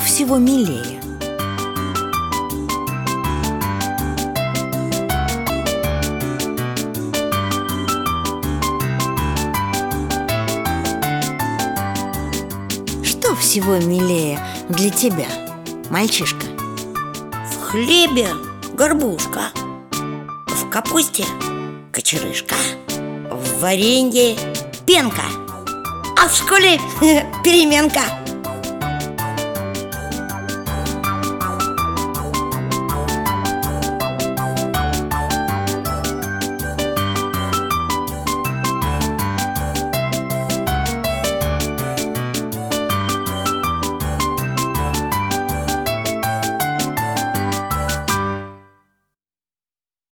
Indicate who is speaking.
Speaker 1: всего милее? Что всего милее для тебя, мальчишка?
Speaker 2: В хлебе горбушка, в капусте кочерышка, в варенье пенка, а в школе переменка.